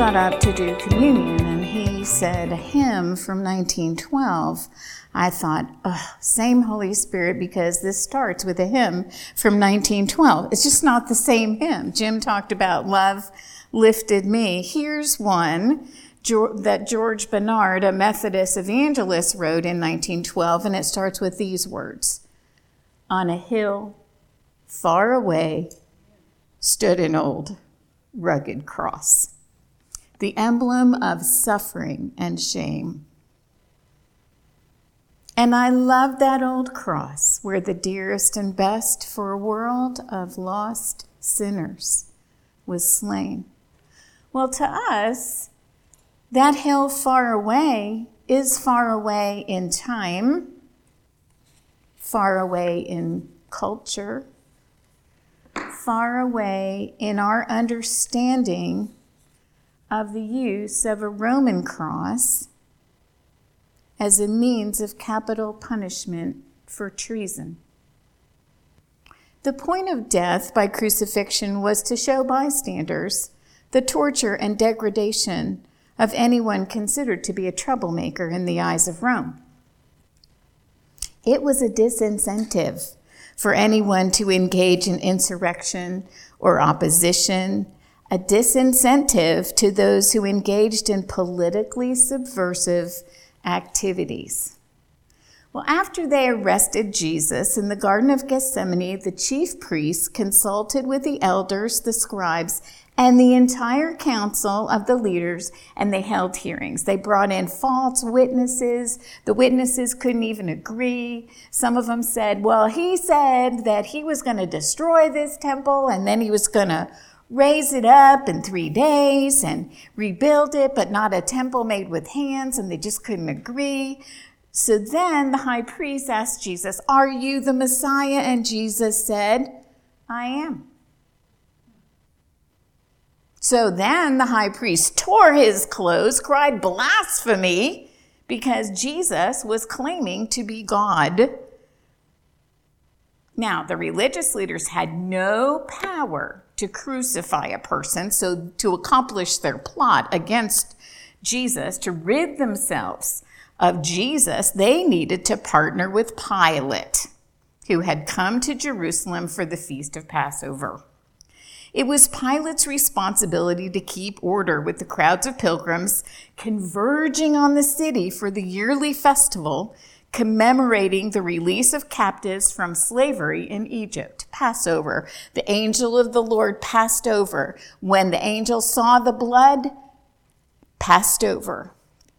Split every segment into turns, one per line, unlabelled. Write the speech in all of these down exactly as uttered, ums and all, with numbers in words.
got up to do communion and he said a hymn from nineteen twelve. I thought, oh, same Holy Spirit, because this starts with a hymn from nineteen twelve. It's just not the same hymn. Jim talked about Love Lifted Me. Here's one that George Bernard, a Methodist evangelist, wrote in nineteen twelve, and it starts with these words. On a hill far away stood an old rugged cross, the emblem of suffering and shame. And I love that old cross where the dearest and best for a world of lost sinners was slain. Well, to us, that hill far away is far away in time, far away in culture, far away in our understanding of the use of a Roman cross as a means of capital punishment for treason. The point of death by crucifixion was to show bystanders the torture and degradation of anyone considered to be a troublemaker in the eyes of Rome. It was a disincentive for anyone to engage in insurrection or opposition, a disincentive to those who engaged in politically subversive activities. Well, after they arrested Jesus in the Garden of Gethsemane, the chief priests consulted with the elders, the scribes, and the entire council of the leaders, and they held hearings. They brought in false witnesses. The witnesses couldn't even agree. Some of them said, well, he said that he was going to destroy this temple, and then he was going to raise it up in three days and rebuild it, but not a temple made with hands, and they just couldn't agree. So then the high priest asked Jesus, are you the Messiah? And Jesus said, I am. So then the high priest tore his clothes, cried blasphemy, because Jesus was claiming to be God. Now, the religious leaders had no power to crucify a person, so to accomplish their plot against Jesus, to rid themselves of Jesus, they needed to partner with Pilate, who had come to Jerusalem for the Feast of Passover. It was Pilate's responsibility to keep order with the crowds of pilgrims converging on the city for the yearly festival commemorating the release of captives from slavery in Egypt, Passover. The angel of the Lord passed over. When the angel saw the blood, passed over.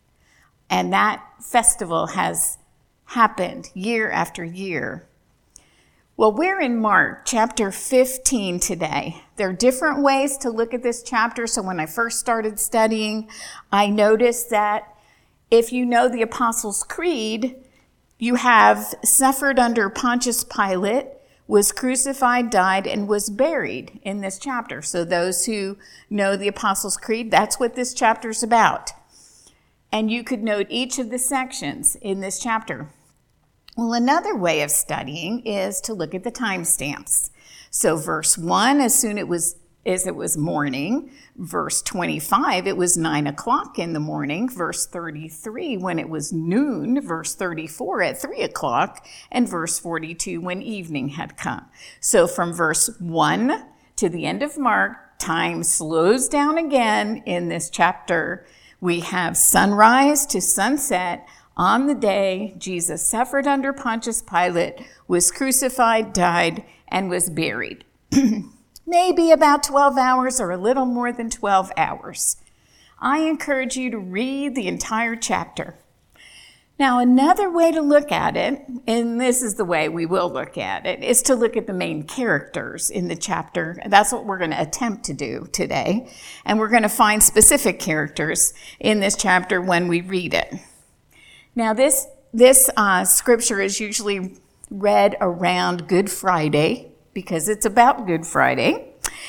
And that festival has happened year after year. Well, we're in Mark chapter fifteen today. There are different ways to look at this chapter. So when I first started studying, I noticed that if you know the Apostles' Creed, you have suffered under Pontius Pilate, was crucified, died, and was buried in this chapter. So those who know the Apostles' Creed, that's what this chapter is about. And you could note each of the sections in this chapter. Well, another way of studying is to look at the timestamps. So verse one, as soon it was, as it was morning. Verse twenty-five, it was nine o'clock in the morning. Verse thirty-three, when it was noon. Verse thirty-four, at three o'clock. And verse forty-two, when evening had come. So from verse one to the end of Mark, time slows down again in this chapter. We have sunrise to sunset on the day Jesus suffered under Pontius Pilate, was crucified, died, and was buried. Maybe about twelve hours or a little more than twelve hours. I encourage you to read the entire chapter. Now, another way to look at it, and this is the way we will look at it, is to look at the main characters in the chapter. That's what we're going to attempt to do today. And we're going to find specific characters in this chapter when we read it. Now, this, this uh, scripture is usually read around Good Friday because it's about Good Friday.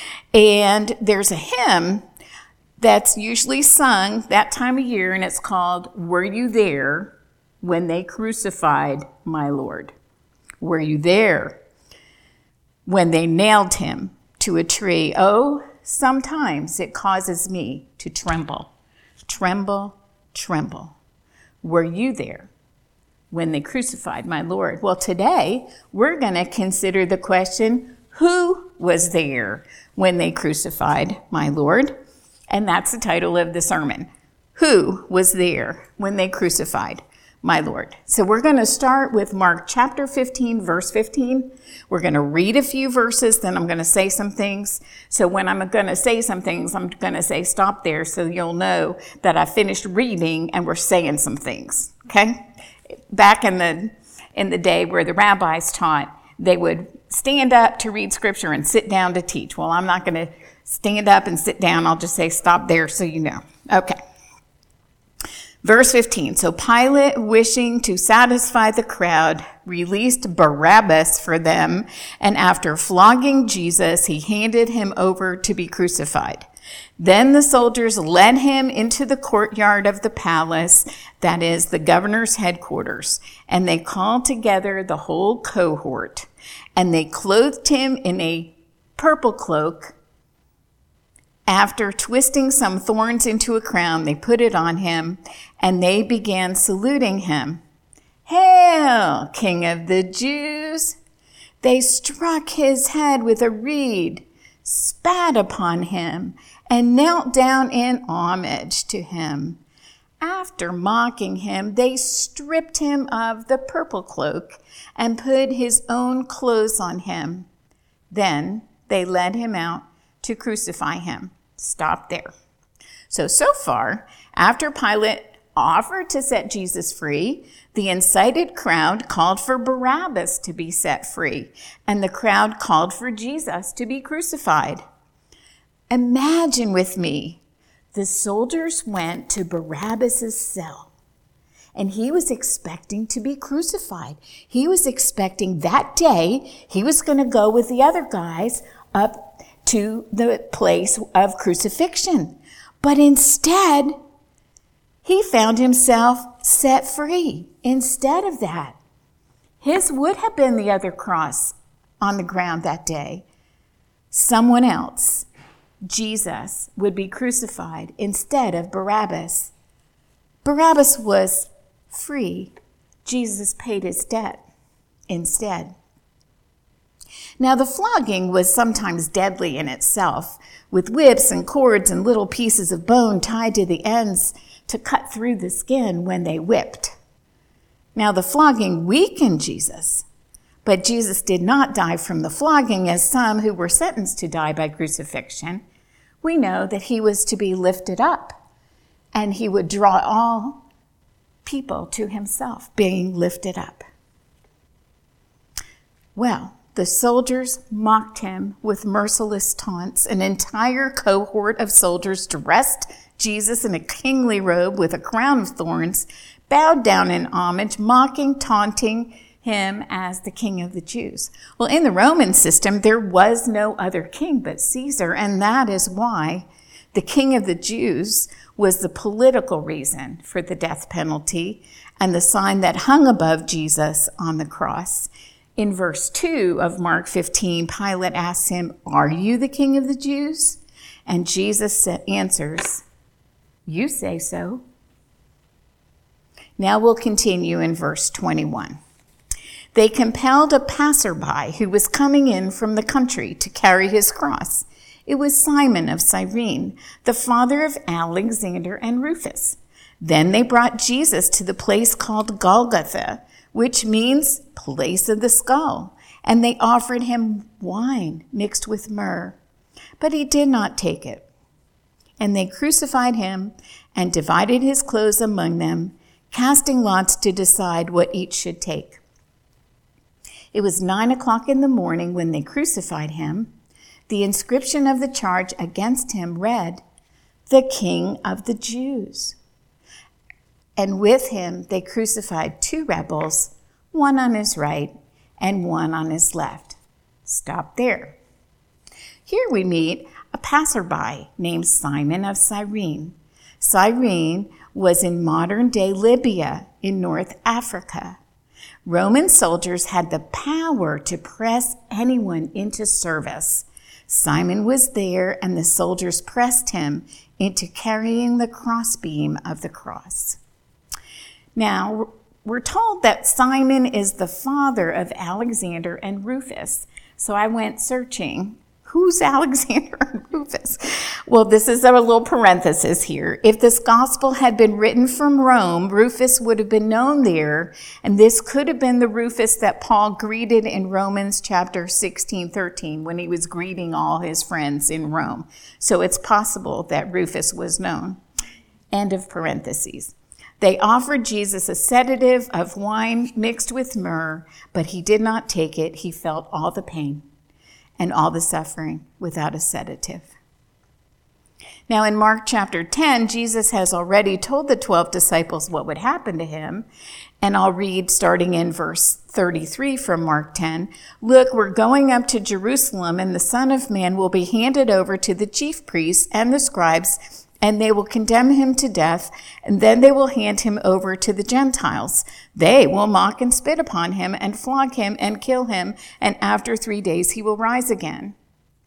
And there's a hymn that's usually sung that time of year, and it's called, Were You There When They Crucified My Lord? Were you there when they nailed him to a tree? Oh, sometimes it causes me to tremble. Tremble, tremble. Were you there when they crucified my Lord? Well, today we're going to consider the question, who was there when they crucified my Lord? And that's the title of the sermon. Who was there when they crucified my Lord? So we're going to start with Mark chapter fifteen, verse fifteen. We're going to read a few verses, then I'm going to say some things. So when I'm going to say some things, I'm going to say stop there so you'll know that I finished reading and we're saying some things, okay? Back in the in the day where the rabbis taught, they would stand up to read scripture and sit down to teach. Well, I'm not going to stand up and sit down. I'll just say stop there so you know. Okay. Verse fifteen, so Pilate, wishing to satisfy the crowd, released Barabbas for them, and after flogging Jesus, he handed him over to be crucified. Then the soldiers led him into the courtyard of the palace, that is, the governor's headquarters, and they called together the whole cohort, and they clothed him in a purple cloak. After twisting some thorns into a crown, they put it on him, and they began saluting him. Hail, King of the Jews! They struck his head with a reed, spat upon him, and knelt down in homage to him. After mocking him, they stripped him of the purple cloak and put his own clothes on him. Then they led him out to crucify him. Stop there. So, so far, after Pilate offered to set Jesus free, the incited crowd called for Barabbas to be set free, and the crowd called for Jesus to be crucified. Imagine with me, the soldiers went to Barabbas' cell, and he was expecting to be crucified. He was expecting that day he was going to go with the other guys up to the place of crucifixion. But instead, he found himself set free. Instead of that, his would have been the other cross on the ground that day. Someone else, Jesus, would be crucified instead of Barabbas. Barabbas was free. Jesus paid his debt instead. Now, the flogging was sometimes deadly in itself, with whips and cords and little pieces of bone tied to the ends to cut through the skin when they whipped. Now, the flogging weakened Jesus, but Jesus did not die from the flogging as some who were sentenced to die by crucifixion. We know that he was to be lifted up, and he would draw all people to himself, being lifted up. Well, the soldiers mocked him with merciless taunts. An entire cohort of soldiers dressed Jesus in a kingly robe with a crown of thorns, bowed down in homage, mocking, taunting him as the King of the Jews. Well, in the Roman system, there was no other king but Caesar, and that is why the King of the Jews was the political reason for the death penalty and the sign that hung above Jesus on the cross. In verse two of Mark fifteen, Pilate asks him, "Are you the King of the Jews?" And Jesus answers, "You say so." Now we'll continue in verse twenty-one. They compelled a passerby who was coming in from the country to carry his cross. It was Simon of Cyrene, the father of Alexander and Rufus. Then they brought Jesus to the place called Golgotha, which means place of the skull, and they offered him wine mixed with myrrh. But he did not take it. And they crucified him and divided his clothes among them, casting lots to decide what each should take. It was nine o'clock in the morning when they crucified him. The inscription of the charge against him read, "The King of the Jews." And with him they crucified two rebels, one on his right and one on his left. Stop there. Here we meet a passerby named Simon of Cyrene. Cyrene was in modern-day Libya in North Africa. Roman soldiers had the power to press anyone into service. Simon was there, and the soldiers pressed him into carrying the crossbeam of the cross. Now, we're told that Simon is the father of Alexander and Rufus. So I went searching. Who's Alexander and Rufus? Well, this is a little parenthesis here. If this gospel had been written from Rome, Rufus would have been known there, and this could have been the Rufus that Paul greeted in Romans chapter sixteen, thirteen, when he was greeting all his friends in Rome. So it's possible that Rufus was known. End of parentheses. They offered Jesus a sedative of wine mixed with myrrh, but he did not take it. He felt all the pain and all the suffering without a sedative. Now in Mark chapter ten, Jesus has already told the twelve disciples what would happen to him. And I'll read starting in verse thirty-three from Mark ten. Look, we're going up to Jerusalem, and the Son of Man will be handed over to the chief priests and the scribes, and they will condemn him to death, and then they will hand him over to the Gentiles. They will mock and spit upon him and flog him and kill him, and after three days he will rise again.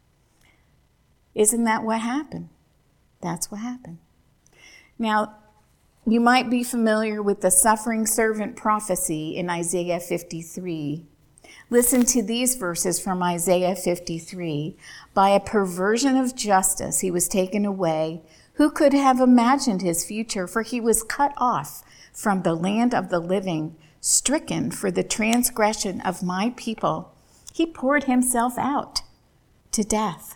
Isn't that what happened? That's what happened. Now, you might be familiar with the suffering servant prophecy in Isaiah fifty-three. Listen to these verses from Isaiah fifty-three. By a perversion of justice he was taken away. Who could have imagined his future? For he was cut off from the land of the living, stricken for the transgression of my people. He poured himself out to death.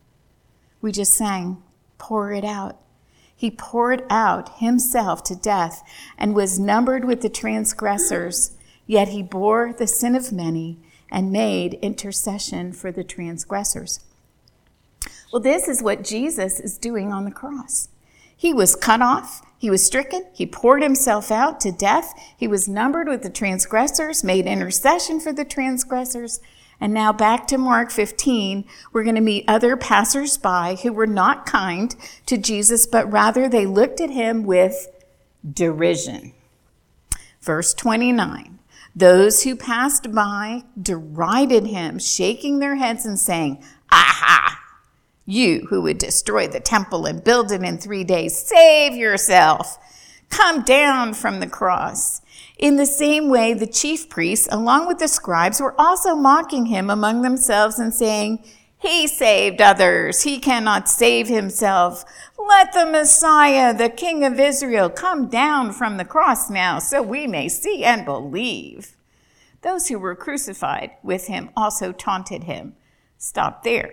We just sang, pour it out. He poured out himself to death and was numbered with the transgressors, yet he bore the sin of many and made intercession for the transgressors. Well, this is what Jesus is doing on the cross. He was cut off. He was stricken. He poured himself out to death. He was numbered with the transgressors, made intercession for the transgressors. And now back to Mark fifteen, we're going to meet other passers-by who were not kind to Jesus, but rather they looked at him with derision. Verse twenty-nine, those who passed by derided him, shaking their heads and saying, aha! You who would destroy the temple and build it in three days, save yourself. Come down from the cross. In the same way, the chief priests, along with the scribes, were also mocking him among themselves and saying, he saved others. He cannot save himself. Let the Messiah, the King of Israel, come down from the cross now so we may see and believe. Those who were crucified with him also taunted him. Stop there.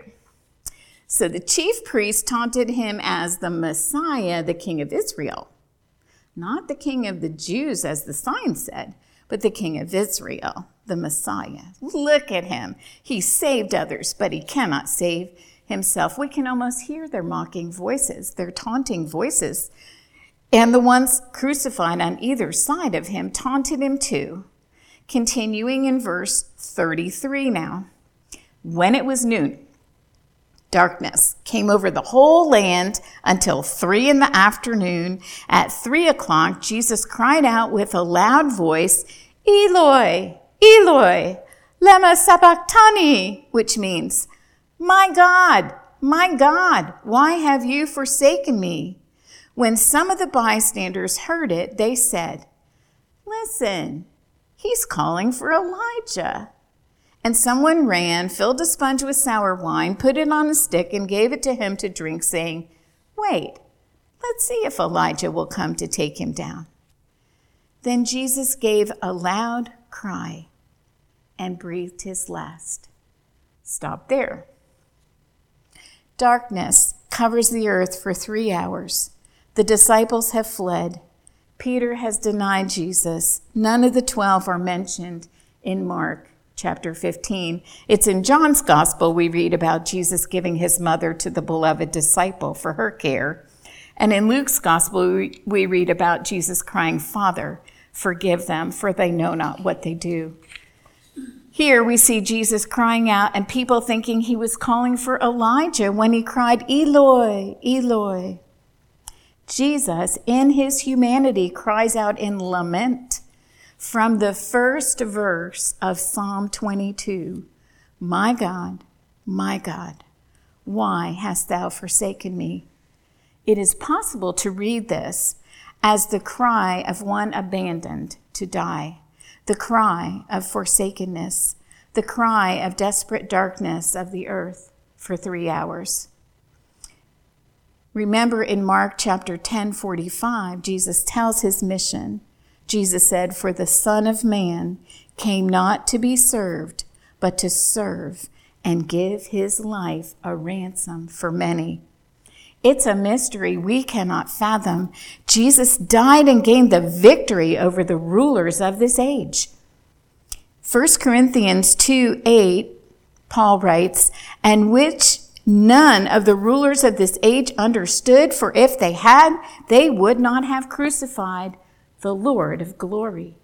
So the chief priests taunted him as the Messiah, the King of Israel. Not the King of the Jews, as the sign said, but the King of Israel, the Messiah. Look at him. He saved others, but he cannot save himself. We can almost hear their mocking voices, their taunting voices. And the ones crucified on either side of him taunted him too. Continuing in verse thirty-three now. When it was noon, darkness came over the whole land until three in the afternoon. At three o'clock, Jesus cried out with a loud voice, Eloi, Eloi, lema sabachthani, which means, my God, my God, why have you forsaken me? When some of the bystanders heard it, they said, listen, he's calling for Elijah. And someone ran, filled a sponge with sour wine, put it on a stick, and gave it to him to drink, saying, wait, let's see if Elijah will come to take him down. Then Jesus gave a loud cry and breathed his last. Stop there. Darkness covers the earth for three hours. The disciples have fled. Peter has denied Jesus. None of the twelve are mentioned in Mark chapter fifteen. It's in John's gospel we read about Jesus giving his mother to the beloved disciple for her care. And in Luke's gospel, we, we read about Jesus crying, Father, forgive them, for they know not what they do. Here we see Jesus crying out and people thinking he was calling for Elijah when he cried, Eloi, Eloi. Jesus, in his humanity, cries out in lament from the first verse of Psalm twenty-two, my God, my God, why hast thou forsaken me?" It is possible to read this as the cry of one abandoned to die, the cry of forsakenness, the cry of desperate darkness of the earth for three hours. Remember in Mark chapter ten forty-five, Jesus tells his mission. Jesus said, "For the Son of Man came not to be served, but to serve and give his life a ransom for many." It's a mystery we cannot fathom. Jesus died and gained the victory over the rulers of this age. First Corinthians two eight, Paul writes, "And which none of the rulers of this age understood, for if they had, they would not have crucified the Lord of glory."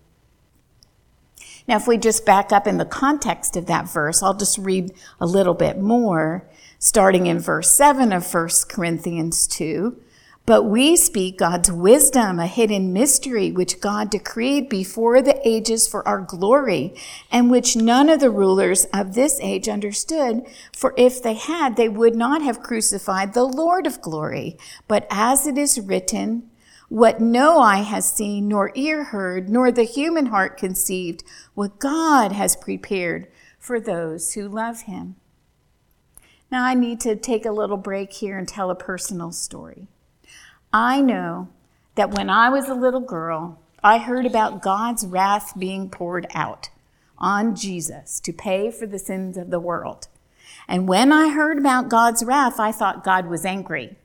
Now, if we just back up in the context of that verse, I'll just read a little bit more, starting in verse seven of First Corinthians two. "But we speak God's wisdom, a hidden mystery, which God decreed before the ages for our glory, and which none of the rulers of this age understood. For if they had, they would not have crucified the Lord of glory. But as it is written, what no eye has seen, nor ear heard, nor the human heart conceived, what God has prepared for those who love him." Now I need to take a little break here and tell a personal story. I know that when I was a little girl, I heard about God's wrath being poured out on Jesus to pay for the sins of the world. And when I heard about God's wrath, I thought God was angry.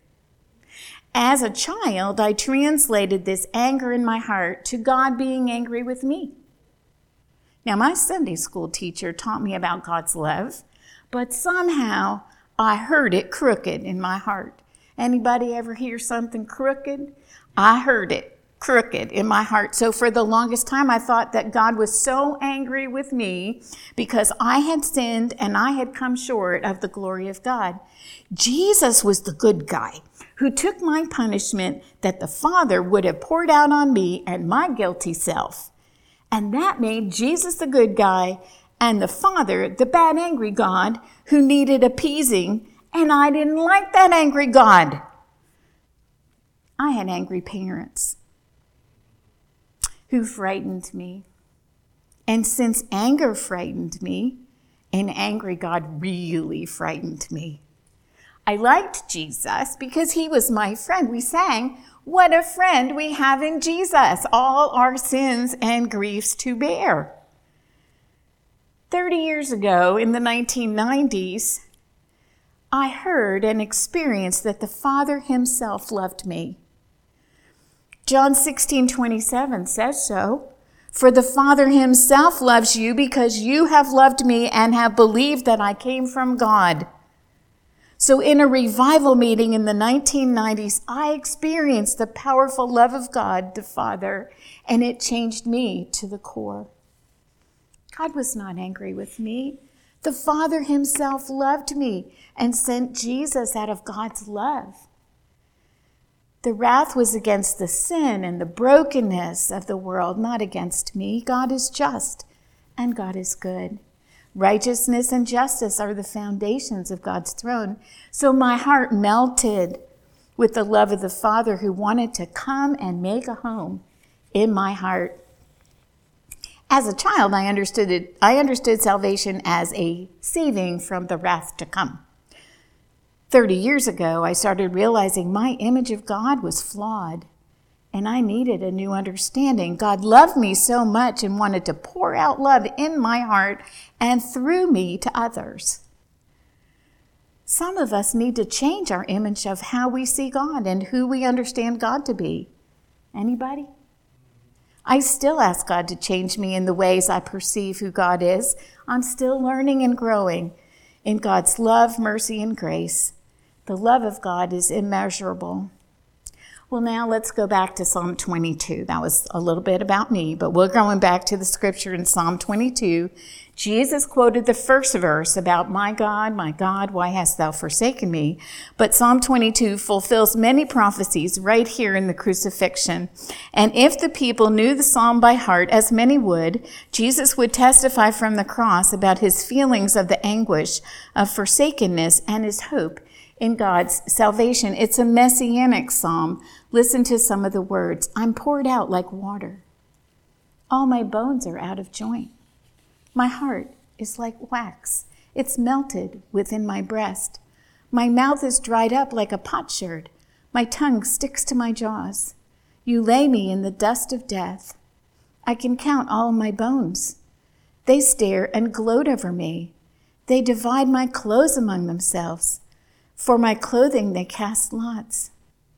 As a child, I translated this anger in my heart to God being angry with me. Now, my Sunday school teacher taught me about God's love, but somehow I heard it crooked in my heart. Anybody ever hear something crooked? I heard it crooked in my heart. So for the longest time, I thought that God was so angry with me because I had sinned and I had come short of the glory of God. Jesus was the good guy who took my punishment that the Father would have poured out on me and my guilty self. And that made Jesus the good guy and the Father the bad, angry God who needed appeasing. And I didn't like that angry God. I had angry parents who frightened me. And since anger frightened me, an angry God really frightened me. I liked Jesus because he was my friend. We sang, "What a friend we have in Jesus, all our sins and griefs to bear." Thirty years ago, in the nineteen nineties, I heard and experienced that the Father himself loved me. John sixteen twenty-seven says so. "For the Father himself loves you because you have loved me and have believed that I came from God." So in a revival meeting in the nineteen nineties, I experienced the powerful love of God, the Father, and it changed me to the core. God was not angry with me. The Father himself loved me and sent Jesus out of God's love. The wrath was against the sin and the brokenness of the world, not against me. God is just and God is good. Righteousness and justice are the foundations of God's throne. So my heart melted with the love of the Father who wanted to come and make a home in my heart. As a child, I understood it. I understood salvation as a saving from the wrath to come. Thirty years ago, I started realizing my image of God was flawed, and I needed a new understanding. God loved me so much and wanted to pour out love in my heart and through me to others. Some of us need to change our image of how we see God and who we understand God to be. Anybody? I still ask God to change me in the ways I perceive who God is. I'm still learning and growing in God's love, mercy, and grace. The love of God is immeasurable. Well, now let's go back to Psalm twenty-two. That was a little bit about me, but we're going back to the scripture in Psalm twenty-two. Jesus quoted the first verse about, my God, my God, why hast thou forsaken me? But Psalm twenty-two fulfills many prophecies right here in the crucifixion. And if the people knew the psalm by heart, as many would, Jesus would testify from the cross about his feelings of the anguish of forsakenness and his hope in God's salvation. It's a messianic psalm. Listen to some of the words. I'm poured out like water. All my bones are out of joint. My heart is like wax. It's melted within my breast. My mouth is dried up like a potsherd. My tongue sticks to my jaws. You lay me in the dust of death. I can count all my bones. They stare and gloat over me. They divide my clothes among themselves. For my clothing they cast lots.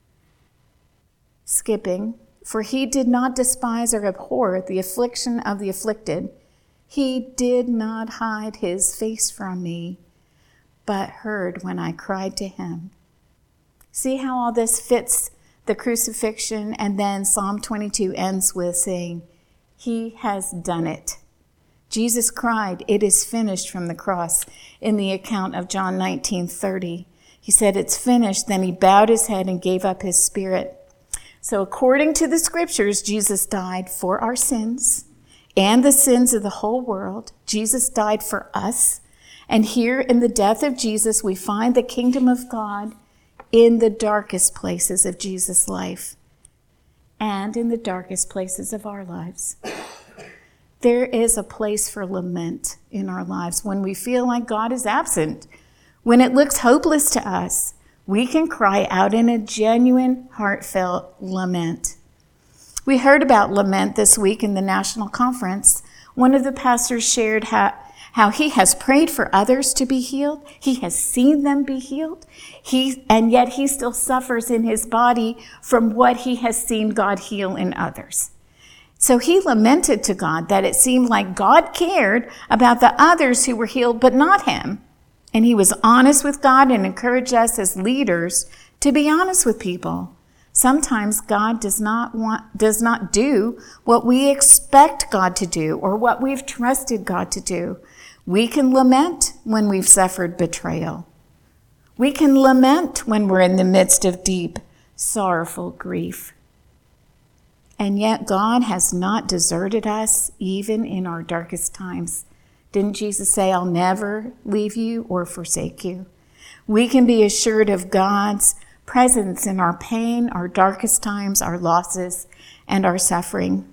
Skipping, for he did not despise or abhor the affliction of the afflicted. He did not hide his face from me, but heard when I cried to him. See how all this fits the crucifixion? And then Psalm twenty-two ends with saying, he has done it. Jesus cried, it is finished, from the cross in the account of John nineteen thirty. He said, it's finished. Then he bowed his head and gave up his spirit. So according to the scriptures, Jesus died for our sins and the sins of the whole world. Jesus died for us. And here in the death of Jesus, we find the kingdom of God in the darkest places of Jesus' life and in the darkest places of our lives. There is a place for lament in our lives when we feel like God is absent. When it looks hopeless to us, we can cry out in a genuine, heartfelt lament. We heard about lament this week in the national conference. One of the pastors shared how, how he has prayed for others to be healed. He has seen them be healed. He, and yet he still suffers in his body from what he has seen God heal in others. So he lamented to God that it seemed like God cared about the others who were healed, but not him. And he was honest with God and encouraged us as leaders to be honest with people. Sometimes God does not want, does not do what we expect God to do or what we've trusted God to do. We can lament when we've suffered betrayal. We can lament when we're in the midst of deep, sorrowful grief. And yet God has not deserted us even in our darkest times. Didn't Jesus say, I'll never leave you or forsake you? We can be assured of God's presence in our pain, our darkest times, our losses, and our suffering.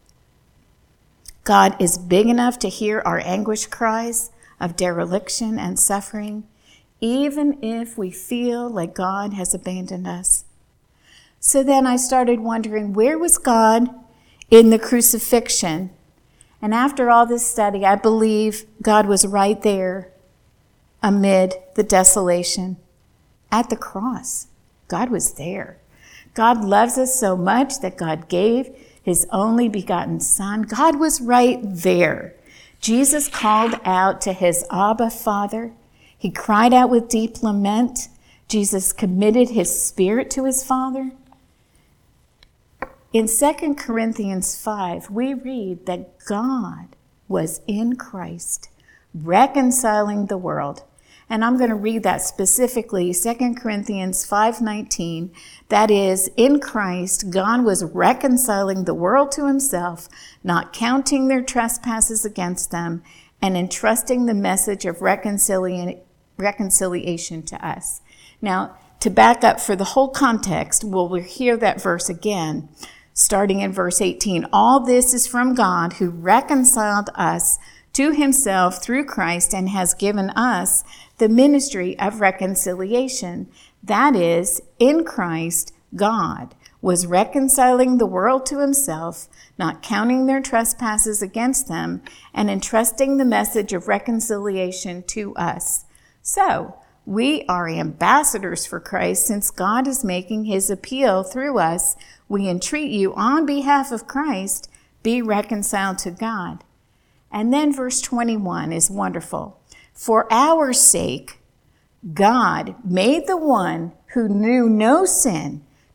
God is big enough to hear our anguish cries of dereliction and suffering, even if we feel like God has abandoned us. So then I started wondering, where was God in the crucifixion? And after all this study, I believe God was right there amid the desolation at the cross. God was there. God loves us so much that God gave his only begotten Son. God was right there. Jesus called out to his Abba Father. He cried out with deep lament. Jesus committed his spirit to his Father. In Second Corinthians five, we read that God was in Christ, reconciling the world. And I'm going to read that specifically, Second Corinthians five nineteen. That is, in Christ, God was reconciling the world to himself, not counting their trespasses against them, and entrusting the message of reconcilia- reconciliation to us. Now, to back up for the whole context, we'll hear that verse again. Starting in verse eighteen, all this is from God who reconciled us to himself through Christ and has given us the ministry of reconciliation. That is, in Christ, God was reconciling the world to himself, not counting their trespasses against them, and entrusting the message of reconciliation to us. So, we are ambassadors for Christ since God is making his appeal through us. We entreat you on behalf of Christ, be reconciled to God. And then verse twenty-one is wonderful. For our sake, God made the one who knew no sin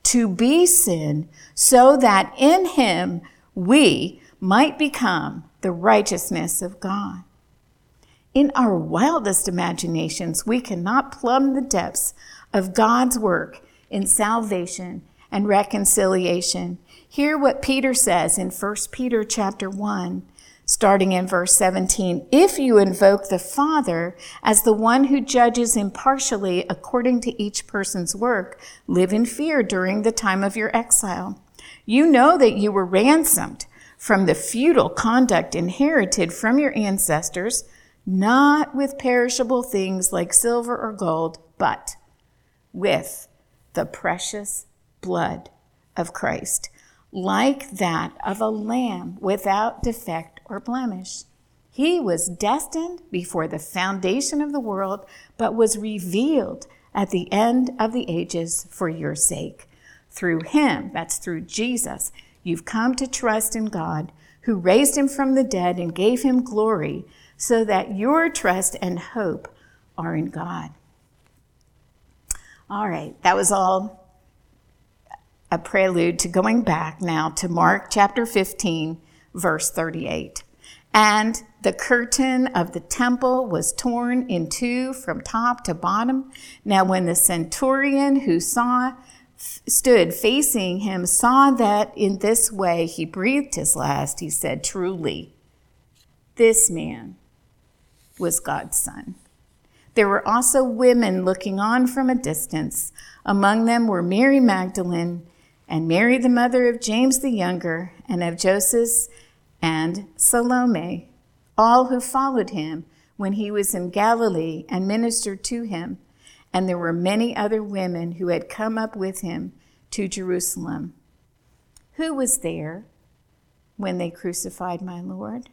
to be sin, so that in him we might become the righteousness of God. In our wildest imaginations, we cannot plumb the depths of God's work in salvation and reconciliation. Hear what Peter says in First Peter chapter one, starting in verse seventeen. If you invoke the Father as the one who judges impartially according to each person's work, live in fear during the time of your exile. You know that you were ransomed from the futile conduct inherited from your ancestors, not with perishable things like silver or gold, but with the precious blood of Christ, like that of a lamb without defect or blemish. He was destined before the foundation of the world, but was revealed at the end of the ages for your sake. Through him, that's through Jesus, you've come to trust in God, who raised him from the dead and gave him glory, so that your trust and hope are in God. All right, that was all a prelude to going back now to Mark chapter fifteen, verse thirty-eight. And the curtain of the temple was torn in two from top to bottom. Now when the centurion who saw stood facing him saw that in this way he breathed his last, he said, truly, this man was God's son. There were also women looking on from a distance. Among them were Mary Magdalene and Mary, the mother of James the younger, and of Joseph and Salome, all who followed him when he was in Galilee and ministered to him. And there were many other women who had come up with him to Jerusalem. Who was there when they crucified my Lord?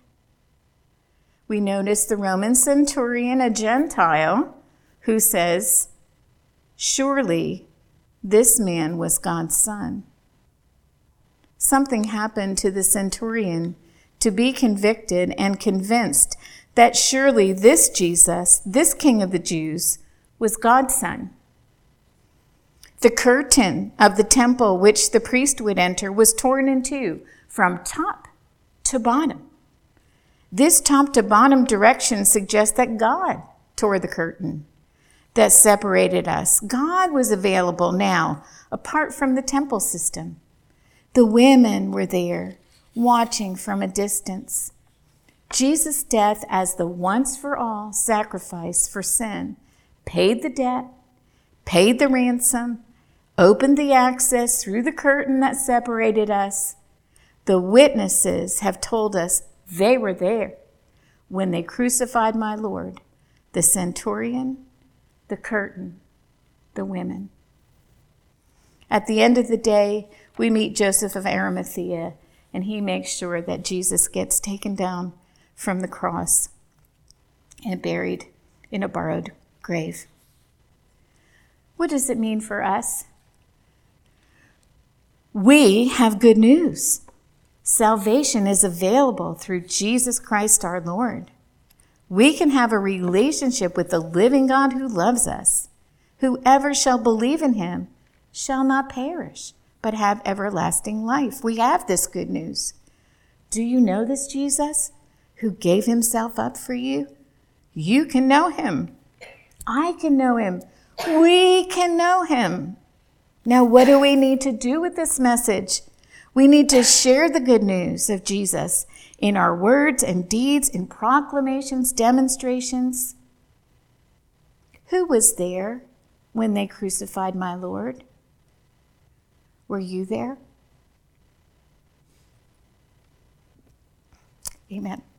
We notice the Roman centurion, a Gentile, who says, surely this man was God's son. Something happened to the centurion to be convicted and convinced that surely this Jesus, this King of the Jews, was God's son. The curtain of the temple which the priest would enter was torn in two from top to bottom. This top to bottom direction suggests that God tore the curtain that separated us. God was available now, apart from the temple system. The women were there, watching from a distance. Jesus' death as the once-for-all sacrifice for sin paid the debt, paid the ransom, opened the access through the curtain that separated us. The witnesses have told us they were there when they crucified my Lord, the centurion, the curtain, the women. At the end of the day, we meet Joseph of Arimathea, and he makes sure that Jesus gets taken down from the cross and buried in a borrowed grave. What does it mean for us? We have good news. Salvation is available through Jesus Christ our Lord. We can have a relationship with the living God who loves us. Whoever shall believe in him shall not perish, but have everlasting life. We have this good news. Do you know this Jesus who gave himself up for you? You can know him. I can know him. We can know him. Now, what do we need to do with this message? We need to share the good news of Jesus in our words and deeds, in proclamations, demonstrations. Who was there when they crucified my Lord? Were you there? Amen.